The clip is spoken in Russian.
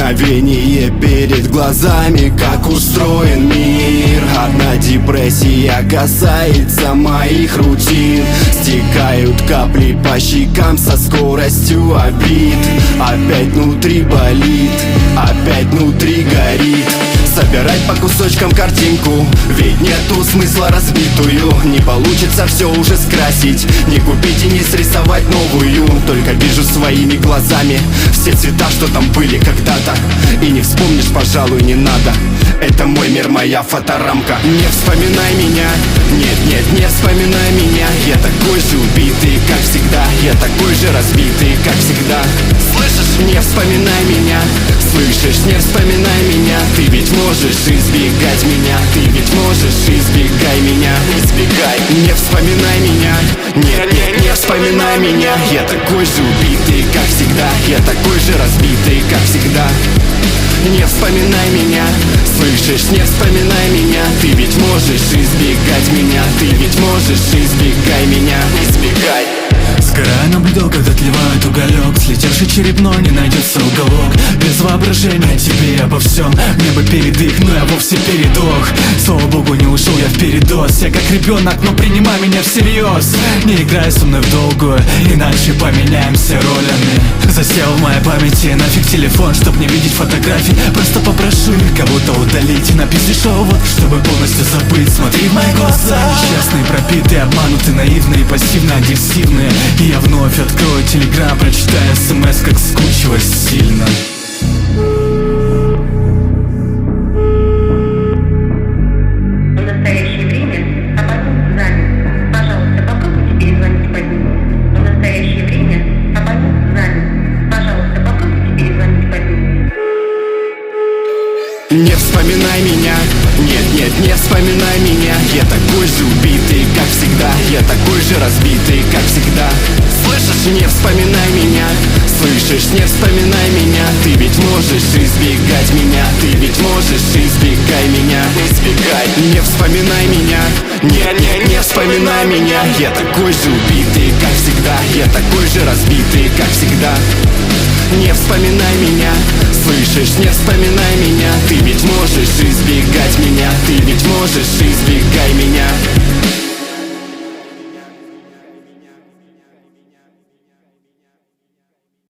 мгновение перед глазами, как устроен мир. Одна депрессия касается моих рутин. Стекают капли по щекам со скоростью обид. Опять внутри болит, опять внутри горит. Собирать по кусочкам картинку, ведь нету смысла разбитую. Не получится все уже скрасить, не купить и не срисовать новую. Только вижу своими глазами все цвета, что там были когда-то. И не вспомнишь, пожалуй, не надо. Это мой мир, моя фоторамка. Не вспоминай меня, нет, нет, не вспоминай меня. Я такой же убитый, как всегда. Я такой же разбитый, как всегда. Слышишь? Не вспоминай меня. Слышишь? Не вспоминай меня. Ты ведь можешь избегать меня. Ты ведь можешь, избегай меня. Избегай. Не вспоминай меня. Нет, нет, не вспоминай меня. Я такой же убитый, как всегда. Я такой же разбитый, как всегда. Не вспоминай меня, слышишь, не вспоминай меня. Ты ведь можешь избегать меня. Ты ведь можешь, избегай меня. Избегай. Сгорая наблюдал, когда отливает уголек. Слетевший черепной, не найдется уголок. Без воображения тебе обо всем. Мне бы передых, но я вовсе передох. Слава богу, не ушел я в передоз. Я как ребенок, но принимай меня всерьез. Не играй со мной в долгую, иначе поменяемся ролями. Засел в моей памяти, нафиг телефон, чтоб не видеть фотографий. Просто попрошу их кого-то удалить. Напиши вот, чтобы полностью забыть. Смотри в мои глаза. Несчастные, пропитые, обманутые, наивные, пассивно-агрессивные. И я вновь открою телеграм, прочитаю смс, как скучилась сильно. В настоящее время абонент занят. Пожалуйста, попробуйте перезвонить по нему. В настоящее время абонент занят. Пожалуйста, попробуйте перезвонить по нему. Не вспоминай меня, нет, нет, не вспоминай меня. Я такой же убитый, как всегда. Я такой же разбитый, как всегда. Слышишь, не вспоминай меня. Слышишь, не вспоминай меня. Ты ведь можешь избегать меня. Ты ведь можешь, избегай меня. Избегай. Не вспоминай меня. Нет, нет, не вспоминай меня. Я такой же убитый, как всегда. Я такой же разбитый, как всегда. Не вспоминай меня, слышишь, не вспоминай меня. Ты ведь можешь избегать меня. Ты ведь можешь, избегай меня.